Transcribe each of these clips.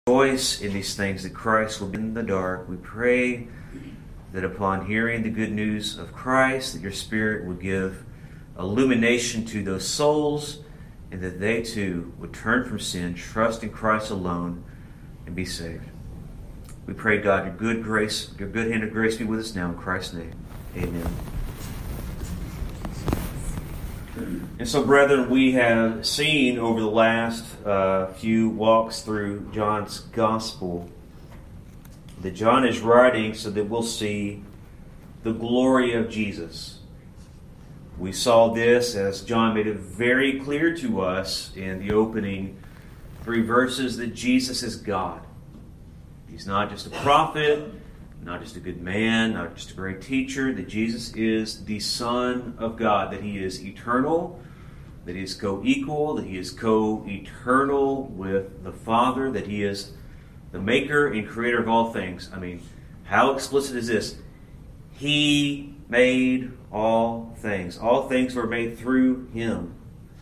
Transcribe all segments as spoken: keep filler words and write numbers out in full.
Rejoice in these things that Christ will be in the dark. We pray that upon hearing the good news of Christ, that your Spirit will give illumination to those souls, and that they too would turn from sin, trust in Christ alone, and be saved. We pray, God, your good grace, your good hand of grace be with us now in Christ's name. Amen. And so, brethren, we have seen over the last uh, few walks through John's Gospel that John is writing so that we'll see the glory of Jesus. We saw this as John made it very clear to us in the opening three verses that Jesus is God. He's not just a prophet, not just a good man, not just a great teacher, that Jesus is the Son of God, that he is eternal, that he is co-equal, that he is co-eternal with the Father, that he is the maker and creator of all things. I mean, how explicit is this? He made all things. All things were made through him.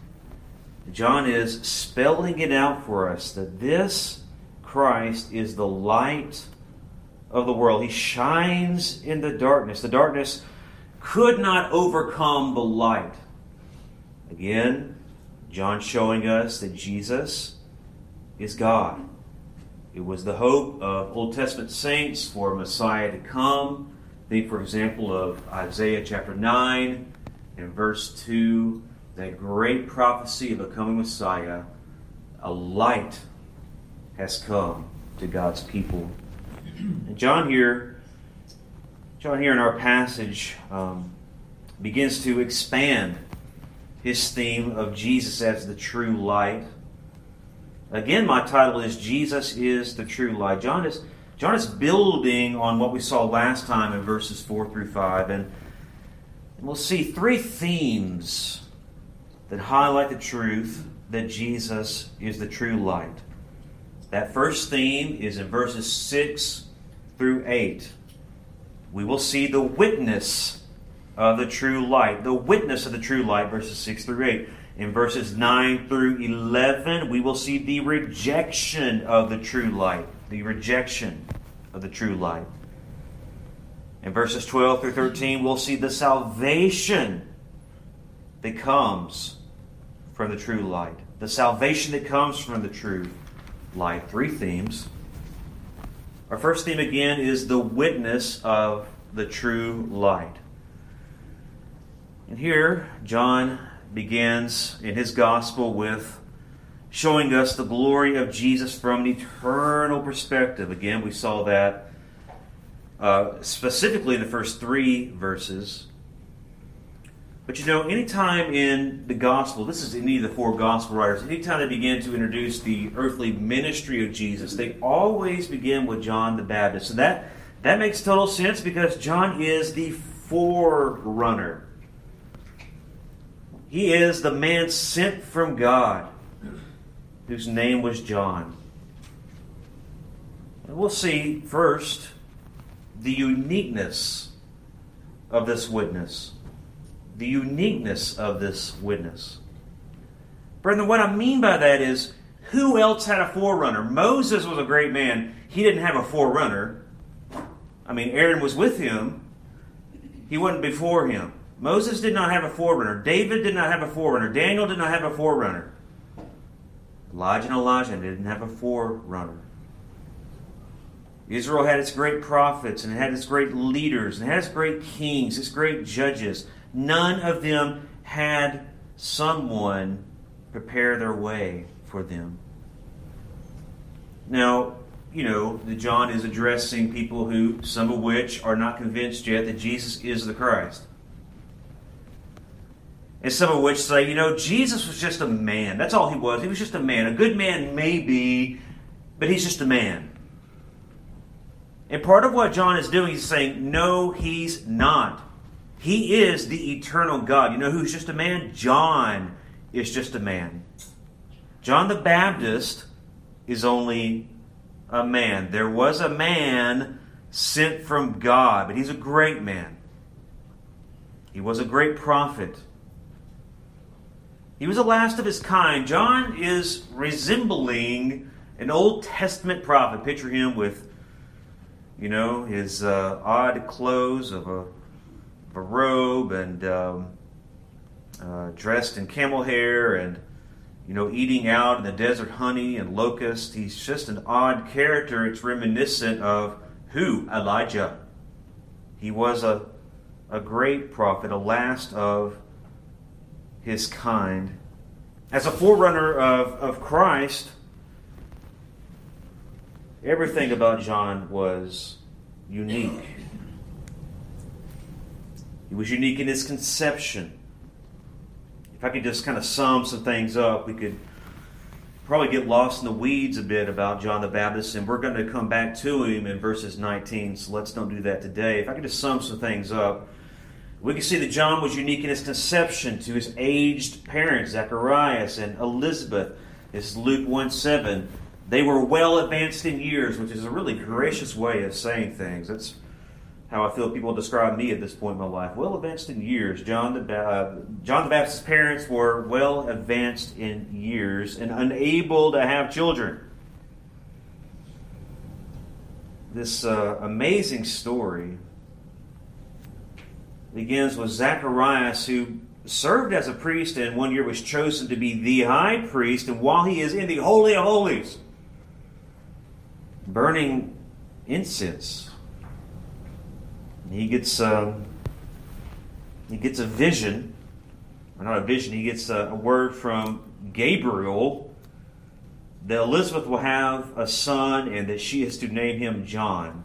John is spelling it out for us that this Christ is the light of the world. He shines in the darkness. The darkness could not overcome the light. Again, John showing us that Jesus is God. It was the hope of Old Testament saints for Messiah to come. Think, for example, of Isaiah chapter nine and verse two, that great prophecy of a coming Messiah. A light has come to God's people. And John here, John here in our passage um, begins to expand his theme of Jesus as the true light. Again, my title is Jesus is the true light. John is John is building on what we saw last time in verses four through five, and we'll see three themes that highlight the truth that Jesus is the true light. That first theme is in verses six through eight. We will see the witness of the true light. The witness of the true light, verses six through eight. In verses nine through eleven, we will see the rejection of the true light. The rejection of the true light. In verses twelve through thirteen, we'll see the salvation that comes from the true light. The salvation that comes from the true light. Three themes. Our first theme again is the witness of the true light. And here, John begins in his gospel with showing us the glory of Jesus from an eternal perspective. Again, we saw that uh, specifically in the first three verses. But you know, anytime in the gospel, this is any of the four gospel writers, anytime they begin to introduce the earthly ministry of Jesus, they always begin with John the Baptist. And that, that makes total sense because John is the forerunner. He is the man sent from God, whose name was John. And we'll see first the uniqueness of this witness. The uniqueness of this witness. Brethren, what I mean by that is, who else had a forerunner? Moses was a great man. He didn't have a forerunner. I mean, Aaron was with him. He wasn't before him. Moses did not have a forerunner. David did not have a forerunner. Daniel did not have a forerunner. Elijah and Elijah didn't have a forerunner. Israel had its great prophets, and it had its great leaders, and it had its great kings, its great judges. None of them had someone prepare their way for them. Now, you know, John is addressing people who, some of which are not convinced yet that Jesus is the Christ. And some of which say, you know, Jesus was just a man. That's all he was. He was just a man. A good man maybe, but he's just a man. And part of what John is doing is saying, no, he's not. He is the eternal God. You know who's just a man? John is just a man. John the Baptist is only a man. There was a man sent from God, but he's a great man. He was a great prophet. He was the last of his kind. John is resembling An Old Testament prophet. Picture him with, you know, his uh, odd clothes of a, of a robe and um, uh, dressed in camel hair and, you know, eating out in the desert honey and locust. He's just an odd character. It's reminiscent of who? Elijah. He was a, a great prophet, a last of his kind. As a forerunner of, of Christ, everything about John was unique. He was unique in his conception. If I could just kind of sum some things up, we could probably get lost in the weeds a bit about John the Baptist, and we're going to come back to him in verses nineteen, so let's don't do that today. If I could just sum some things up, we can see that John was unique in his conception to his aged parents, Zacharias and Elizabeth. This is Luke one seven. They were well advanced in years, which is a really gracious way of saying things. That's how I feel people describe me at this point in my life. Well advanced in years. John the, uh, John the Baptist's parents were well advanced in years and unable to have children. This uh, amazing story begins with Zacharias, who served as a priest and one year was chosen to be the high priest. And while he is in the Holy of Holies, burning incense, he gets um, he gets a vision, or not a vision. He gets a, a word from Gabriel that Elizabeth will have a son and that she is to name him John.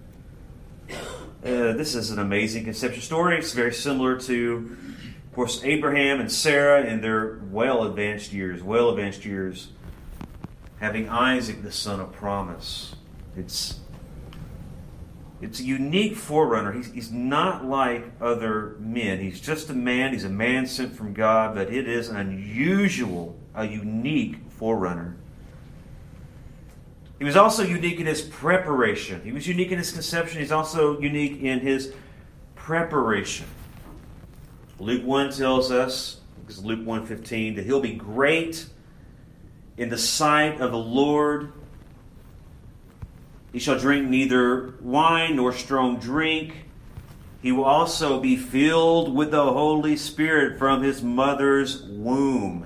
Uh, this is an amazing conception story. It's very similar to, of course, Abraham and Sarah in their well-advanced years, well-advanced years, having Isaac, the son of promise. It's it's a unique forerunner. He's, he's not like other men. He's just a man. He's a man sent from God, but it is an unusual, a unique forerunner. He was also unique in his preparation. He was unique in his conception. He's also unique in his preparation. Luke one tells us, because Luke one fifteen, that he'll be great in the sight of the Lord. He shall drink neither wine nor strong drink. He will also be filled with the Holy Spirit from his mother's womb.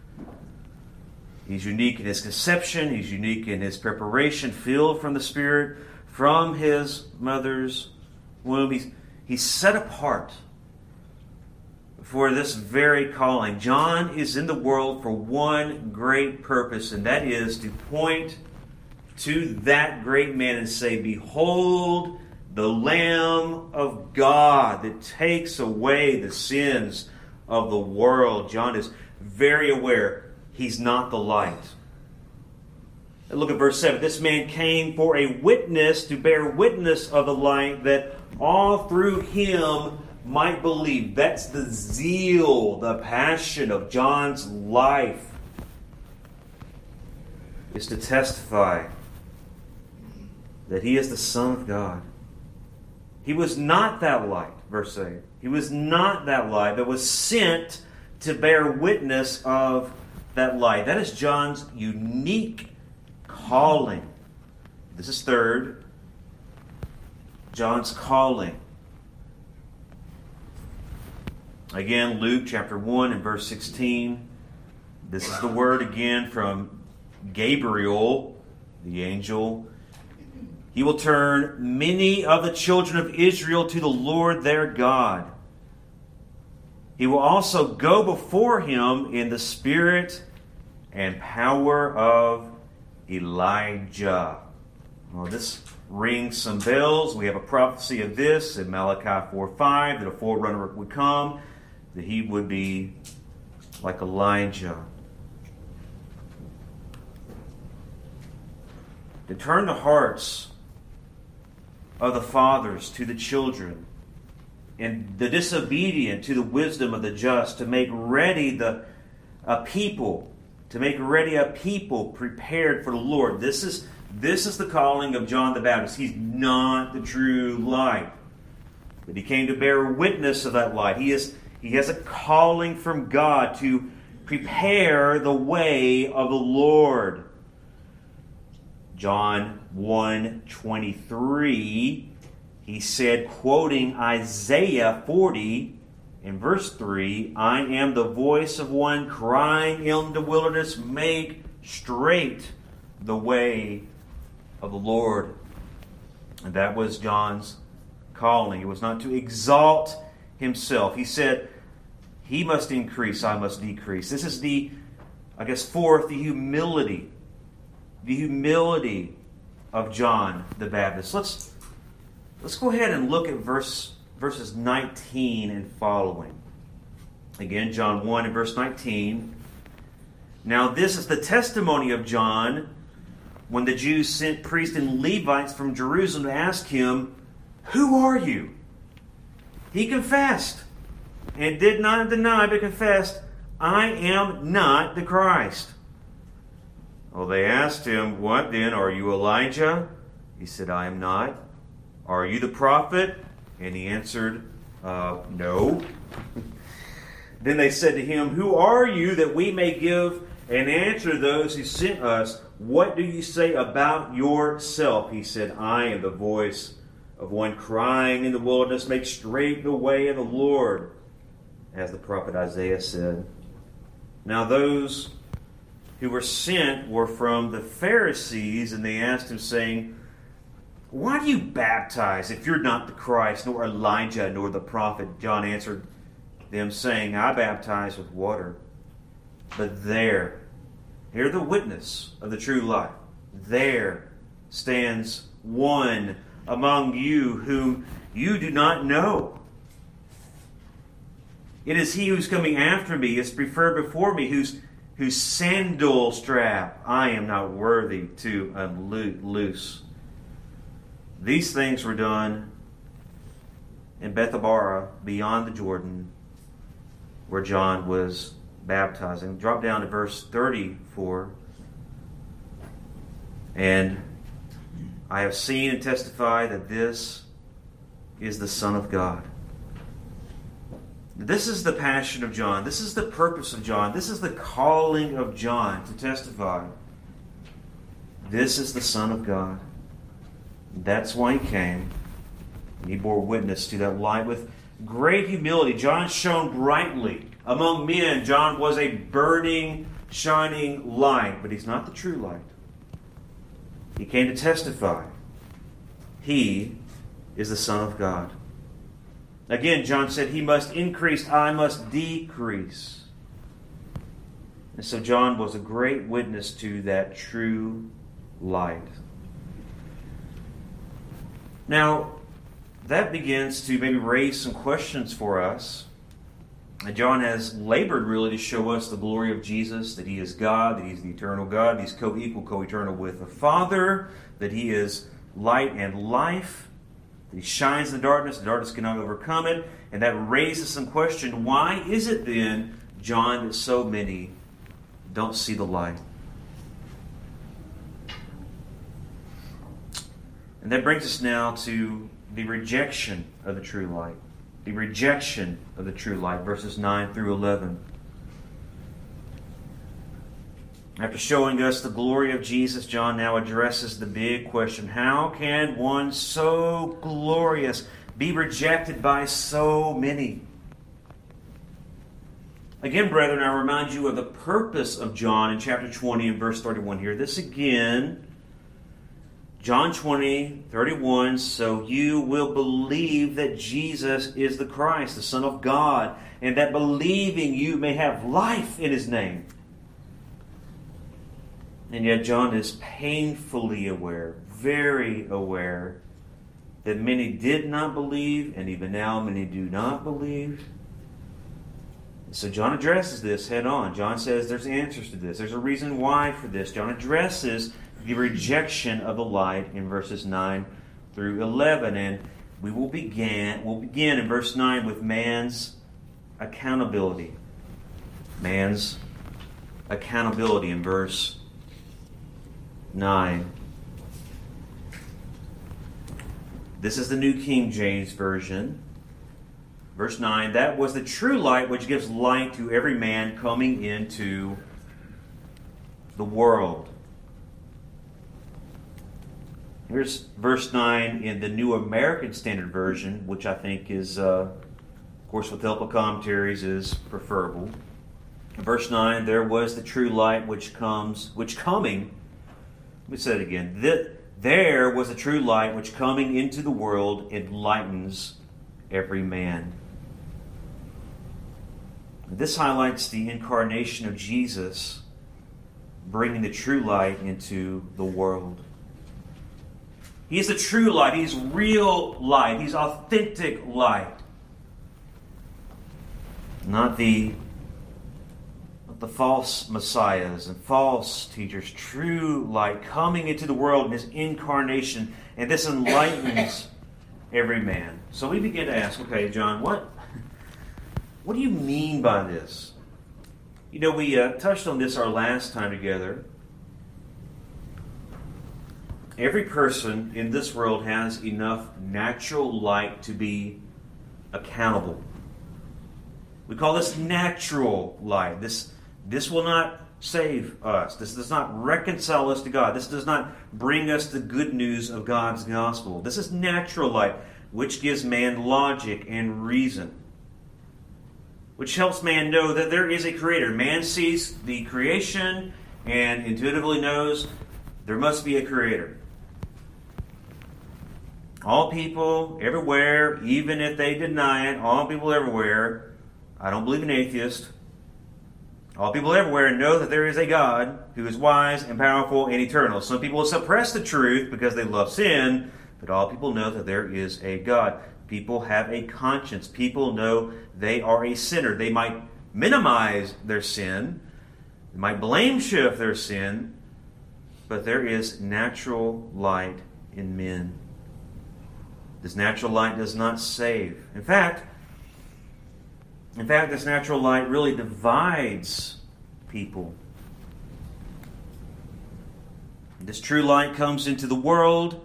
He's unique in his conception. He's unique in his preparation, filled from the Spirit, from his mother's womb. He's, he's set apart for this very calling. John is in the world for one great purpose, and that is to point to that great man and say, "Behold, the Lamb of God that takes away the sins of the world." John is very aware he's not the light. And look at verse seven. This man came for a witness, to bear witness of the light, that all through him might believe. That's the zeal, the passion of John's life, is to testify that he is the Son of God. He was not that light, verse eight. He was not that light that was sent to bear witness of that light. That is John's unique calling. This is third. John's calling. Again, Luke chapter one and verse sixteen. This is the word again from Gabriel, the angel. He will turn many of the children of Israel to the Lord their God. He will also go before him in the spirit and power of Elijah. Well, this rings some bells. We have a prophecy of this in Malachi four five, that a forerunner would come, that he would be like Elijah. To turn the hearts of the fathers to the children, and the disobedient to the wisdom of the just, to make ready the a people, to make ready a people prepared for the Lord. This is this is the calling of John the Baptist. He's not the true light, but he came to bear witness of that light. He is he has a calling from God to prepare the way of the Lord. John one twenty-three, he said, quoting Isaiah forty in verse three, I am the voice of one crying in the wilderness, make straight the way of the Lord. And that was John's calling. It was not to exalt himself. He said, he must increase, I must decrease. This is the, I guess, fourth, the humility. The humility of John the Baptist. Let's, let's go ahead and look at verse, verses nineteen and following. Again, John one and verse nineteen. Now this is the testimony of John when the Jews sent priests and Levites from Jerusalem to ask him, who are you? He confessed and did not deny, but confessed, I am not the Christ. Well, they asked him, what then? Are you Elijah? He said, I am not. Are you the prophet? And he answered, uh, no. Then they said to him, who are you that we may give an answer to those who sent us? What do you say about yourself? He said, I am the voice of one crying in the wilderness, make straight the way of the Lord, as the prophet Isaiah said. Now those who were sent were from the Pharisees, and they asked him, saying, why do you baptize if you're not the Christ, nor Elijah, nor the prophet? John answered them, saying, I baptize with water, but there, hear the witness of the true life, there stands one among you whom you do not know. It is he who's coming after me, is preferred before me, whose whose sandal strap I am not worthy to unloose. These things were done in Bethabara, beyond the Jordan, where John was baptizing. Drop down to verse thirty-four. And I have seen and testified that this is the Son of God. This is the passion of John. This is the purpose of John. This is the calling of John to testify. This is the Son of God. That's why he came. He bore witness to that light with great humility. John shone brightly among men. John was a burning, shining light, but he's not the true light. He came to testify. He is the Son of God. Again, John said, he must increase, I must decrease. And so John was a great witness to that true light. Now, that begins to maybe raise some questions for us. And John has labored really to show us the glory of Jesus, that he is God, that he's the eternal God, that he's co-equal, co-eternal with the Father, that he is light and life, that he shines in the darkness, the darkness cannot overcome it. And that raises some question, why is it then, John, that so many don't see the light? And that brings us now to the rejection of the true light. The rejection of the true light, verses nine through eleven. After showing us the glory of Jesus, John now addresses the big question, how can one so glorious be rejected by so many? Again, brethren, I remind you of the purpose of John in chapter twenty and verse thirty-one here. This again, John twenty, thirty-one, so you will believe that Jesus is the Christ, the Son of God, and that believing you may have life in his name. And yet John is painfully aware, very aware, that many did not believe, and even now many do not believe. So John addresses this head on. John says there's answers to this. There's a reason why for this. John addresses the rejection of the light in verses nine through eleven. And we will begin, we'll begin in verse nine with man's accountability. Man's accountability in verse nine. This is the New King James Version. Verse nine, that was the true light which gives light to every man coming into the world. Here's verse nine in the New American Standard Version, which I think is, uh, of course, with the help of commentaries, is preferable. Verse nine, there was the true light which comes, which coming, let me say it again, that there was the true light which coming into the world enlightens every man. This highlights the incarnation of Jesus, bringing the true light into the world. He is the true light. He's real light. He's authentic light. Not the, not the false messiahs and false teachers. True light coming into the world in His incarnation. And this enlightens every man. So we begin to ask, okay, John, what, what do you mean by this? You know, we uh, touched on this our last time together. Every person in this world has enough natural light to be accountable. We call this natural light. This, this will not save us. This does not reconcile us to God. This does not bring us the good news of God's gospel. This is natural light, which gives man logic and reason, which helps man know that there is a creator. Man sees the creation and intuitively knows there must be a creator. All people everywhere, even if they deny it, all people everywhere, I don't believe in atheists, all people everywhere know that there is a God who is wise and powerful and eternal. Some people suppress the truth because they love sin, but all people know that there is a God. People have a conscience. People know they are a sinner. They might minimize their sin, they might blame shift their sin, but there is natural light in men. This natural light does not save. In fact, in fact, this natural light really divides people. This true light comes into the world,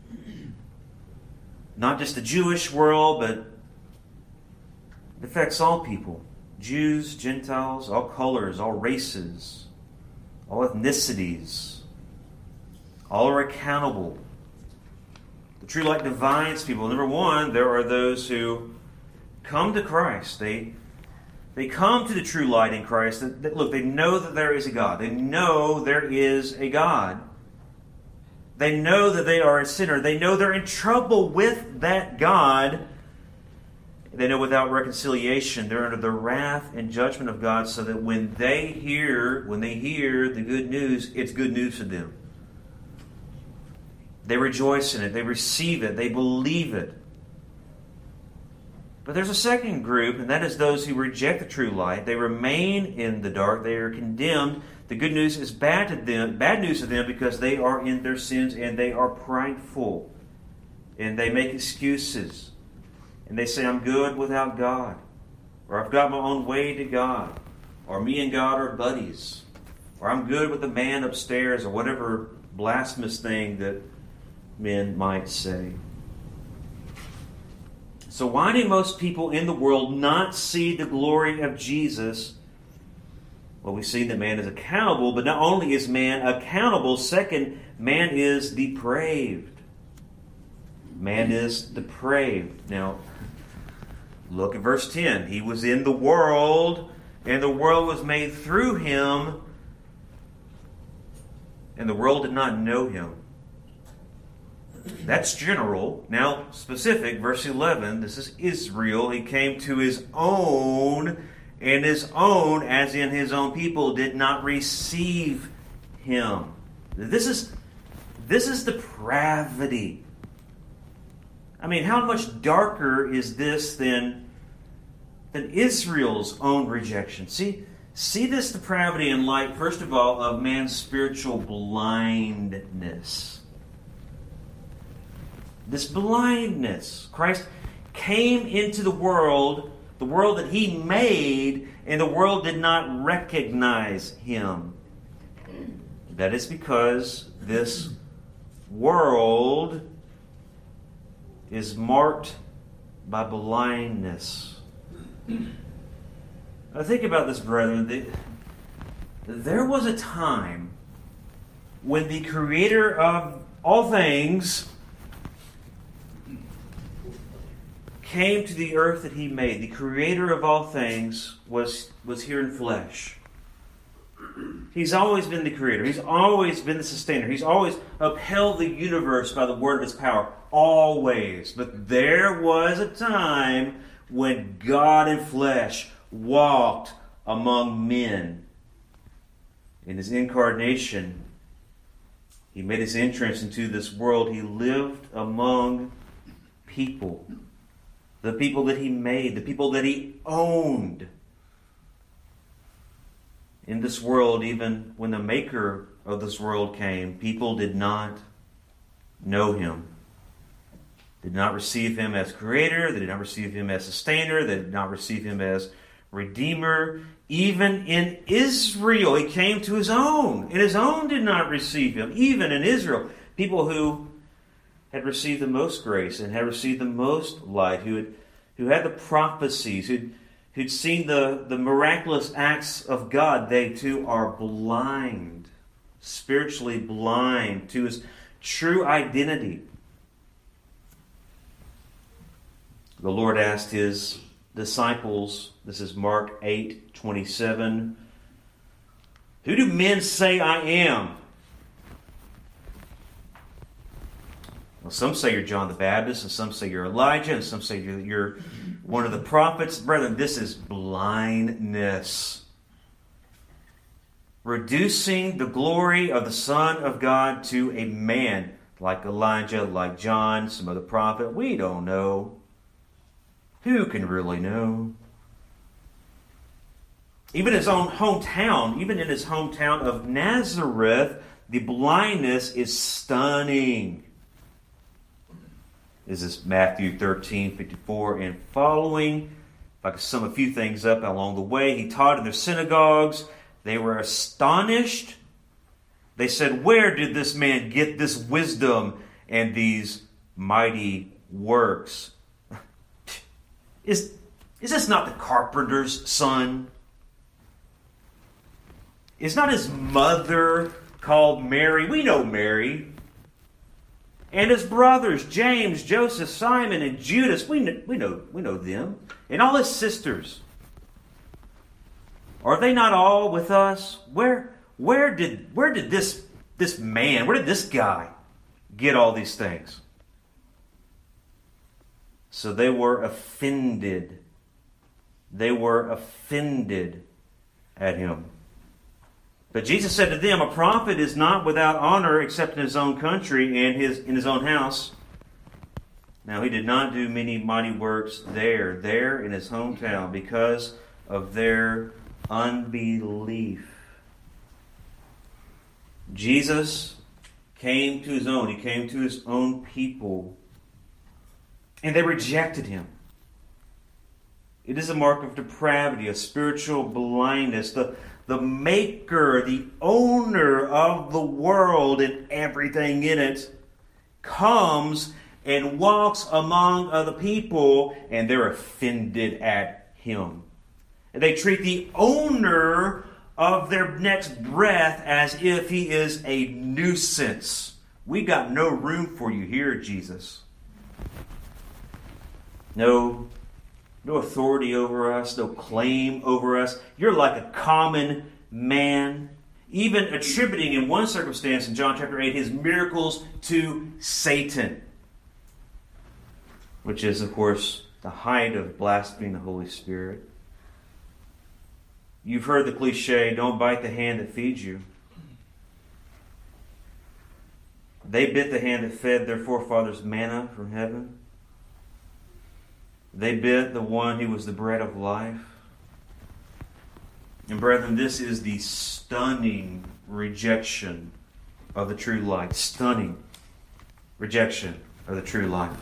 not just the Jewish world, but it affects all people. Jews, Gentiles, all colors, all races, all ethnicities. All are accountable. The true light divides people. Number one, there are those who come to Christ. They, they come to the true light in Christ. That, that, look, they know that there is a God. They know there is a God. They know that they are a sinner. They know they're in trouble with that God. They know without reconciliation, they're under the wrath and judgment of God, so that when they hear, when they hear the good news, it's good news to them. They rejoice in it. They receive it. They believe it. But there's a second group, and that is those who reject the true light. They remain in the dark. They are condemned. The good news is bad to them, bad news to them because they are in their sins and they are prideful. And they make excuses. And they say, I'm good without God. Or I've got my own way to God. Or me and God are buddies. Or I'm good with the man upstairs, or whatever blasphemous thing that men might say. So why do most people in the world not see the glory of Jesus? Well, we see that man is accountable, but not only is man accountable, second, man is depraved. Man is depraved. Now, look at verse ten. He was in the world, and the world was made through him, and the world did not know him. That's general. Now, specific, verse eleven, this is Israel. He came to his own, and his own, as in his own people, did not receive him. This is, this is depravity. I mean, how much darker is this than, than Israel's own rejection? See, see this depravity in light, first of all, of man's spiritual blindness. This blindness. Christ came into the world, the world that He made, and the world did not recognize Him. That is because this world is marked by blindness. Now think about this, brethren. There was a time when the Creator of all things came to the earth that he made. The creator of all things was, was here in flesh. He's always been the creator. He's always been the sustainer. He's always upheld the universe by the word of his power. Always. But there was a time when God in flesh walked among men. In his incarnation, he made his entrance into this world. He lived among people. The people that he made. The people that he owned. In this world, even when the maker of this world came, people did not know him. Did not receive him as creator. They did not receive him as sustainer. They did not receive him as redeemer. Even in Israel, he came to his own, and his own did not receive him. Even in Israel, people who had received the most grace and had received the most light, who had, who had the prophecies, who'd, who'd seen the, the miraculous acts of God, they too are blind, spiritually blind to his true identity. The Lord asked his disciples, this is Mark eight twenty-seven, "Who do men say I am?" Well, some say you're John the Baptist, and some say you're Elijah, and some say you're, you're one of the prophets. Brethren, this is blindness. Reducing the glory of the Son of God to a man, like Elijah, like John, some other prophet. We don't know. Who can really know? Even his own hometown, even in his hometown of Nazareth, the blindness is stunning. This is Matthew thirteen fifty-four and following. If I could sum a few things up along the way, he taught in their synagogues. They were astonished. They said, "Where did this man get this wisdom and these mighty works? Is, is this not the carpenter's son? Is not his mother called Mary?" We know Mary. "And his brothers, James, Joseph, Simon, and Judas." We know, we know, we know them. "And all his sisters. Are they not all with us? Where, where did, where did this, this man, where did this guy get all these things?" So they were offended. They were offended at him. But Jesus said to them, "A prophet is not without honor except in his own country and his in his own house." Now he did not do many mighty works there, there in his hometown, because of their unbelief. Jesus came to his own. He came to his own people. And they rejected him. It is a mark of depravity, of spiritual blindness. The, the maker, the owner of the world and everything in it comes and walks among other people, and they're offended at him. And they treat the owner of their next breath as if he is a nuisance. "We got no room for you here, Jesus. No, no authority over us, no claim over us. You're like a common man." Even attributing in one circumstance in John chapter eight his miracles to Satan, which is, of course, the height of blaspheming the Holy Spirit. You've heard the cliche, "Don't bite the hand that feeds you." They bit the hand that fed their forefathers manna from heaven. They bit the one who was the bread of life. And brethren, this is the stunning rejection of the true light. Stunning rejection of the true light.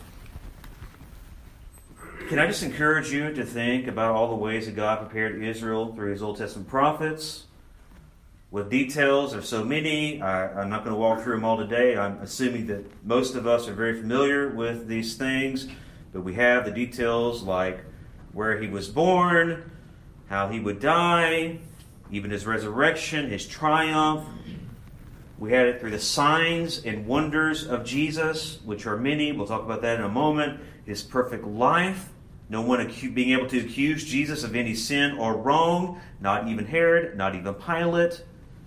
Can I just encourage you to think about all the ways that God prepared Israel through his Old Testament prophets? With details, there's so many. I, I'm not going to walk through them all today. I'm assuming that most of us are very familiar with these things. But we have the details like where he was born, how he would die, even his resurrection, his triumph. We had it through the signs and wonders of Jesus, which are many. We'll talk about that in a moment. His perfect life. No one acu- being able to accuse Jesus of any sin or wrong. Not even Herod, not even Pilate.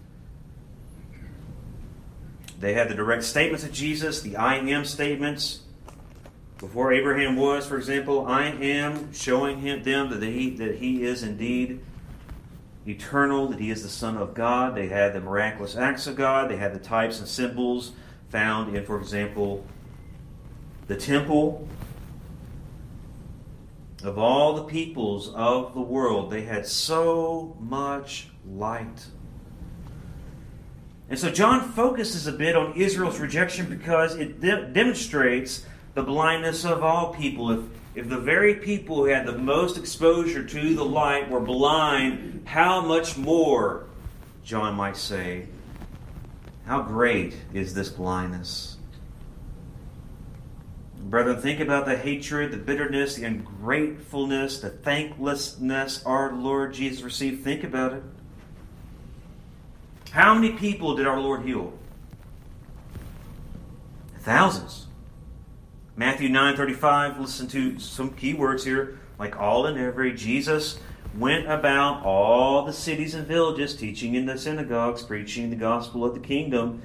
They had the direct statements of Jesus, the I am statements. Before Abraham was, for example, I am, showing him them that he, that he is indeed eternal, that he is the Son of God. They had the miraculous acts of God. They had the types and symbols found in, for example, the temple. Of all the peoples of the world, they had so much light. And so John focuses a bit on Israel's rejection because it de- demonstrates the blindness of all people. If If the very people who had the most exposure to the light were blind, how much more, John might say, how great is this blindness? Brethren, think about the hatred, the bitterness, the ungratefulness, the thanklessness our Lord Jesus received. Think about it. How many people did our Lord heal? Thousands. Matthew nine thirty-five, listen to some key words here. Like all and every, Jesus went about all the cities and villages, teaching in the synagogues, preaching the gospel of the kingdom,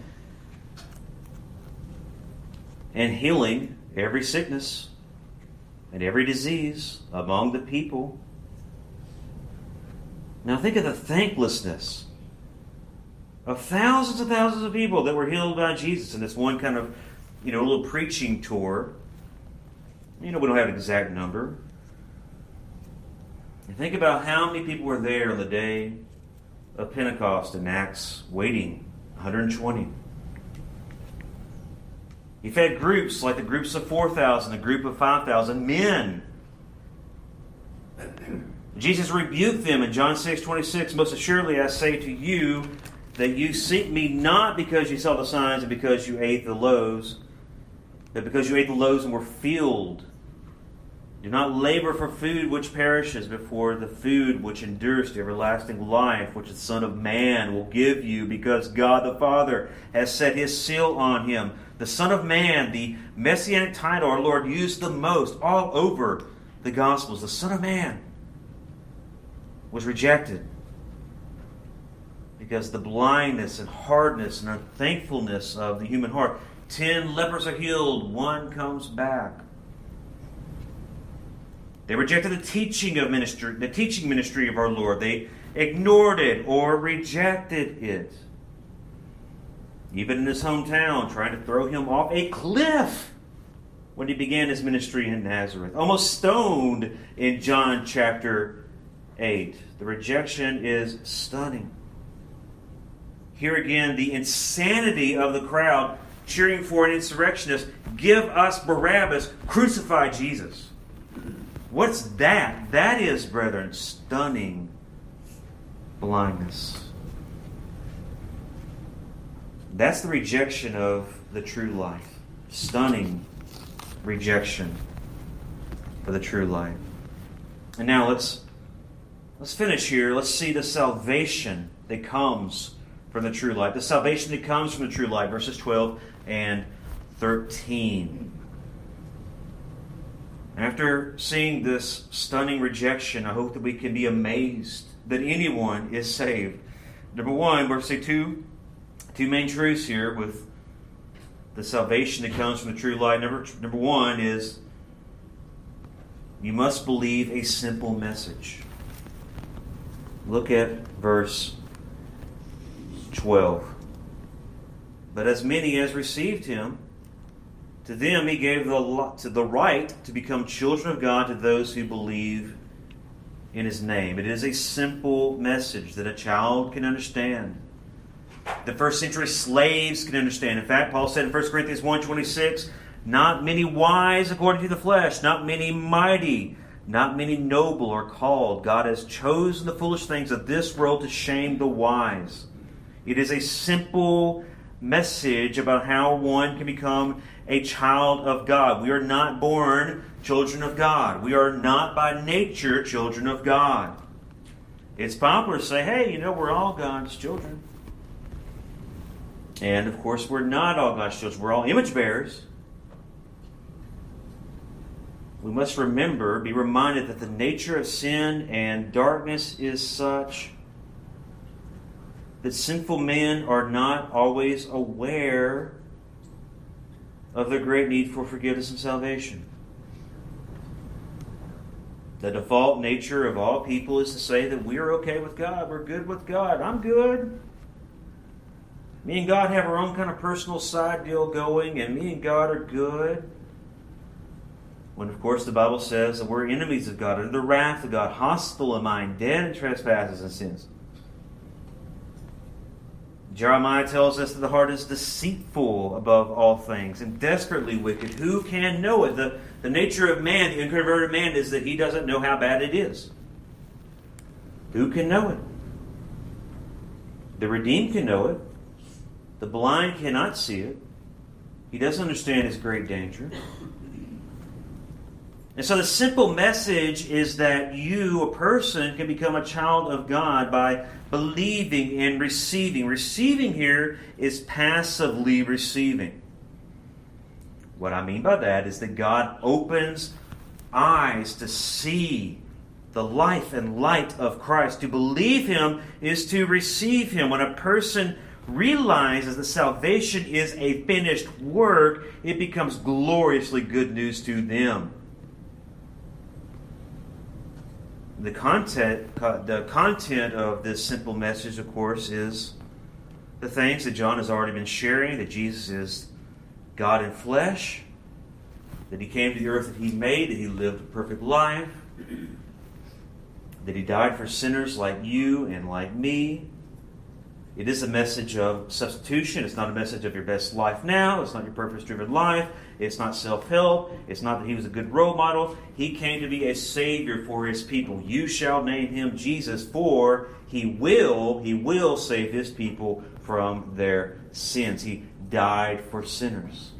and healing every sickness and every disease among the people. Now think of the thanklessness of thousands and thousands of people that were healed by Jesus in this one kind of, you know, little preaching tour. You know, we don't have an exact number. And think about how many people were there on the day of Pentecost in Acts, waiting, one hundred twenty. He fed groups like the groups of four thousand, the group of five thousand, men. Jesus rebuked them in John six twenty-six, most assuredly I say to you that you seek me not because you saw the signs and because you ate the loaves, but because you ate the loaves and were filled. Do not labor for food which perishes, but for the food which endures to everlasting life, which the Son of Man will give you, because God the Father has set His seal on Him. The Son of Man, the messianic title our Lord used the most all over the Gospels. The Son of Man was rejected because the blindness and hardness and unthankfulness of the human heart. Ten lepers are healed, one comes back. They rejected the teaching of ministry, the teaching ministry of our Lord. They ignored it or rejected it. Even in his hometown, trying to throw him off a cliff when he began his ministry in Nazareth. Almost stoned in John chapter eight. The rejection is stunning. Here again, the insanity of the crowd cheering for an insurrectionist. Give us Barabbas, crucify Jesus. What's that? That is, brethren, stunning blindness. That's the rejection of the true life. Stunning rejection for the true life. And now let's let's finish here. Let's see the salvation that comes from the true light. The salvation that comes from the true light. Verses twelve and thirteen. After seeing this stunning rejection, I hope that we can be amazed that anyone is saved. Number one, we're going to see two, two main truths here with the salvation that comes from the true light. Number, number one is you must believe a simple message. Look at verse twelve. But as many as received him, to them he gave the, to the right to become children of God to those who believe in his name. It is a simple message that a child can understand. The first century slaves can understand. In fact, Paul said in First Corinthians one twenty-six, not many wise according to the flesh, not many mighty, not many noble are called. God has chosen the foolish things of this world to shame the wise. It is a simple message about how one can become a child of God. We are not born children of God. We are not by nature children of God. It's popular to say, hey, you know, we're all God's children. And, of course, we're not all God's children. We're all image bearers. We must remember, be reminded that the nature of sin and darkness is such that sinful men are not always aware of their great need for forgiveness and salvation. The default nature of all people is to say that we're okay with God, we're good with God, I'm good. Me and God have our own kind of personal side deal going, and me and God are good. When, of course, the Bible says that we're enemies of God, under the wrath of God, hostile in mind, dead in trespasses and sins. Jeremiah tells us that the heart is deceitful above all things and desperately wicked. Who can know it? The, the nature of man, the inconverted man, is that he doesn't know how bad it is. Who can know it? The redeemed can know it. The blind cannot see it. He doesn't understand his great danger. And so the simple message is that you, a person, can become a child of God by believing and receiving. Receiving here is passively receiving. What I mean by that is that God opens eyes to see the life and light of Christ. To believe Him is to receive Him. When a person realizes that salvation is a finished work, it becomes gloriously good news to them. The content, the content of this simple message, of course, is the things that John has already been sharing, that Jesus is God in flesh, that He came to the earth that He made, that He lived a perfect life, that He died for sinners like you and like me. It is a message of substitution. It's not a message of your best life now. It's not your purpose-driven life. It's not self-help. It's not that He was a good role model. He came to be a Savior for His people. You shall name Him Jesus, for He will, He will save His people from their sins. He died for sinners.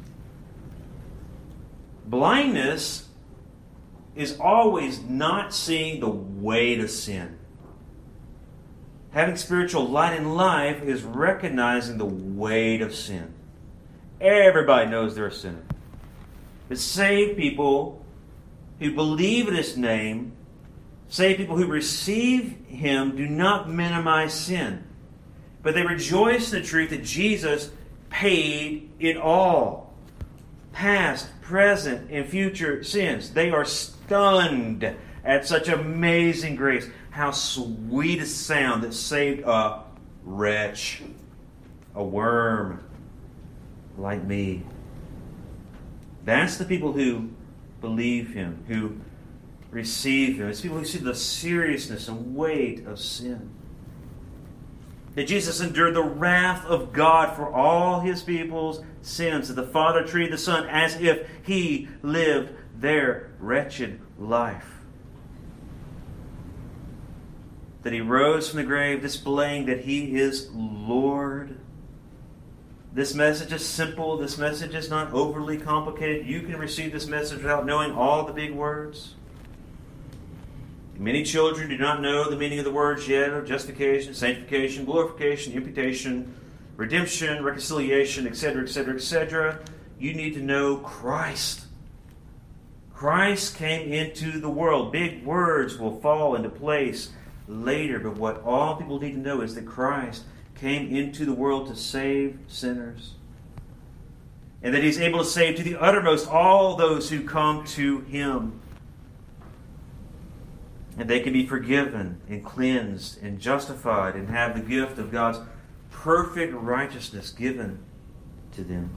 Blindness is always not seeing the weight of sin. Having spiritual light in life is recognizing the weight of sin. Everybody knows they're a sinner. But saved people who believe in His name, saved people who receive Him, do not minimize sin. But they rejoice in the truth that Jesus paid it all. Past, present, and future sins. They are stunned at such amazing grace. How sweet a sound that saved a wretch, a worm like me. That's the people who believe Him, who receive Him. It's people who see the seriousness and weight of sin. That Jesus endured the wrath of God for all His people's sins. That the Father treated the Son as if He lived their wretched life. That He rose from the grave, displaying that He is Lord. This message is simple. This message is not overly complicated. You can receive this message without knowing all the big words. Many children do not know the meaning of the words yet of justification, sanctification, glorification, imputation, redemption, reconciliation, et cetera, et cetera, et cetera. You need to know Christ. Christ came into the world. Big words will fall into place later, but what all people need to know is that Christ came into the world to save sinners. And that He's able to save to the uttermost all those who come to Him. And they can be forgiven and cleansed and justified and have the gift of God's perfect righteousness given to them.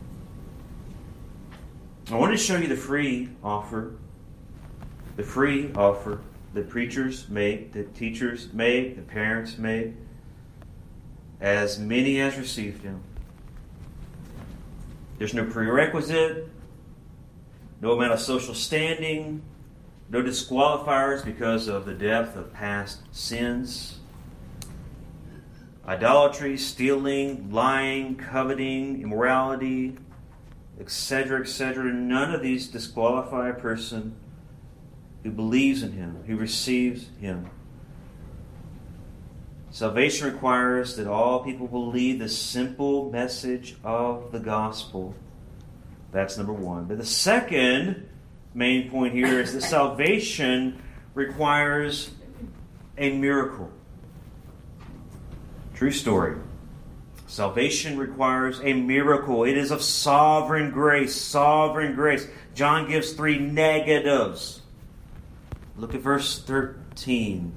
I want to show you the free offer. The free offer that preachers make, that teachers make, that parents make. As many as received Him. There's no prerequisite, no amount of social standing, no disqualifiers because of the depth of past sins. Idolatry, stealing, lying, coveting, immorality, et cetera, et cetera. None of these disqualify a person who believes in Him, who receives Him. Salvation requires that all people believe the simple message of the gospel. That's number one. But the second main point here is that salvation requires a miracle. True story. Salvation requires a miracle. It is of sovereign grace. Sovereign grace. John gives three negatives. Look at verse thirteen.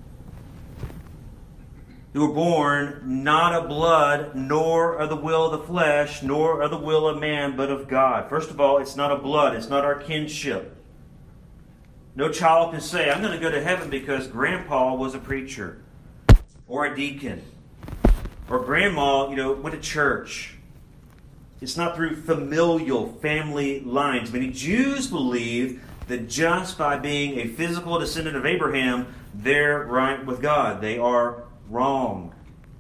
Who were born not of blood, nor of the will of the flesh, nor of the will of man, but of God. First of all, it's not of blood. It's not our kinship. No child can say, I'm going to go to heaven because grandpa was a preacher or a deacon or grandma, you know, went to church. It's not through familial family lines. Many Jews believe that just by being a physical descendant of Abraham, they're right with God. They are wrong.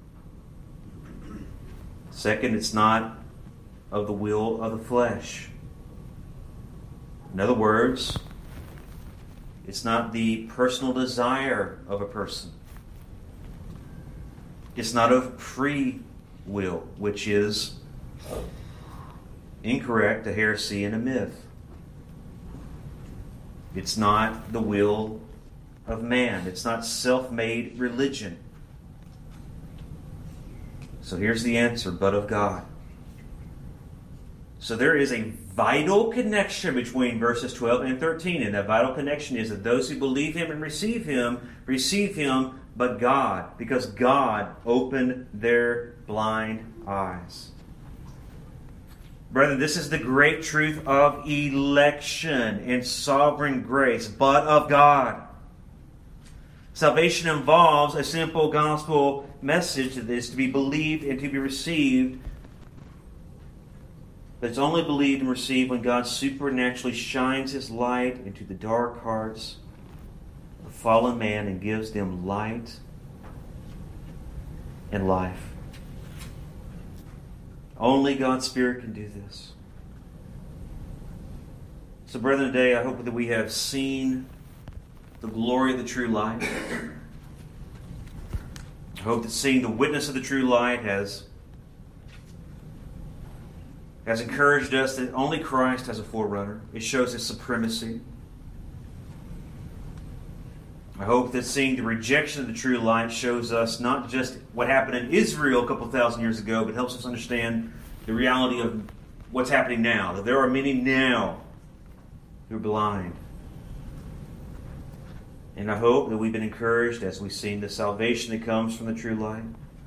Second, it's not of the will of the flesh. In other words, it's not the personal desire of a person. It's not of free will, which is incorrect, a heresy, and a myth. It's not the will of man. It's not self-made religion. So here's the answer, but of God. So there is a vital connection between verses twelve and thirteen, and that vital connection is that those who believe Him and receive Him, receive Him, but God, because God opened their blind eyes. Brethren, this is the great truth of election and sovereign grace, but of God. Salvation involves a simple gospel message that is to be believed and to be received. But it's only believed and received when God supernaturally shines His light into the dark hearts of fallen man and gives them light and life. Only God's Spirit can do this. So, brethren, today I hope that we have seen the glory of the true light. I hope that seeing the witness of the true light has, has encouraged us that only Christ has a forerunner. It shows His supremacy. I hope that seeing the rejection of the true light shows us not just what happened in Israel a couple thousand years ago, but helps us understand the reality of what's happening now. That there are many now who are blind. And I hope that we've been encouraged as we've seen the salvation that comes from the true light.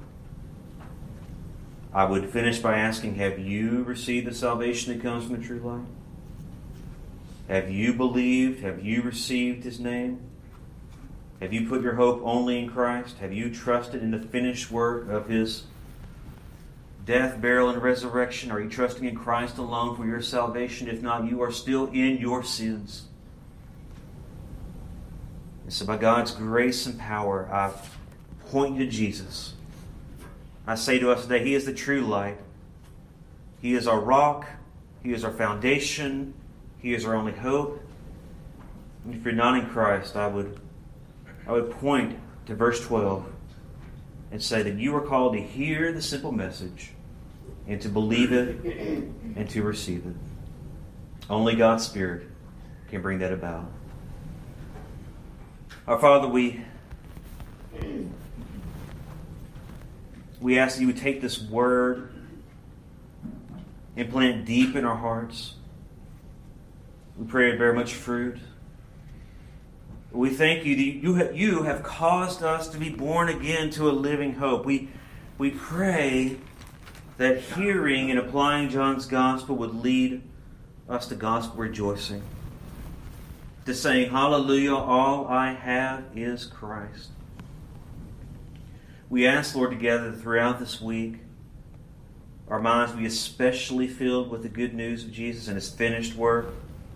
I would finish by asking, have you received the salvation that comes from the true light? Have you believed? Have you received His name? Have you put your hope only in Christ? Have you trusted in the finished work of His death, burial, and resurrection? Are you trusting in Christ alone for your salvation? If not, you are still in your sins. And so by God's grace and power, I point you to Jesus. I say to us today, He is the true light. He is our rock. He is our foundation. He is our only hope. And if you're not in Christ, I would, I would point to verse twelve and say that you are called to hear the simple message and to believe it and to receive it. Only God's Spirit can bring that about. Our Father, we we ask that you would take this word and plant it deep in our hearts. We pray it bear much fruit. We thank you that you have, you have caused us to be born again to a living hope. We, we pray that hearing and applying John's gospel would lead us to gospel rejoicing, to saying, hallelujah, all I have is Christ. We ask, Lord, together throughout this week, our minds be especially filled with the good news of Jesus and His finished work.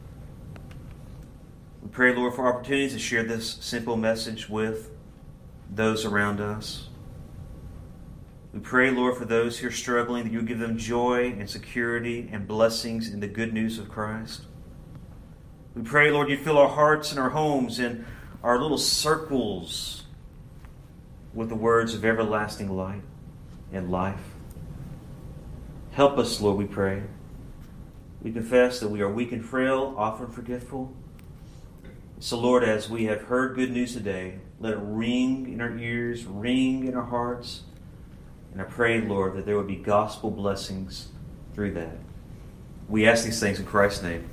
We pray, Lord, for opportunities to share this simple message with those around us. We pray, Lord, for those who are struggling, that you give them joy and security and blessings in the good news of Christ. We pray, Lord, you fill our hearts and our homes and our little circles with the words of everlasting light and life. Help us, Lord, we pray. We confess that we are weak and frail, often forgetful. So, Lord, as we have heard good news today, let it ring in our ears, ring in our hearts. And I pray, Lord, that there would be gospel blessings through that. We ask these things in Christ's name.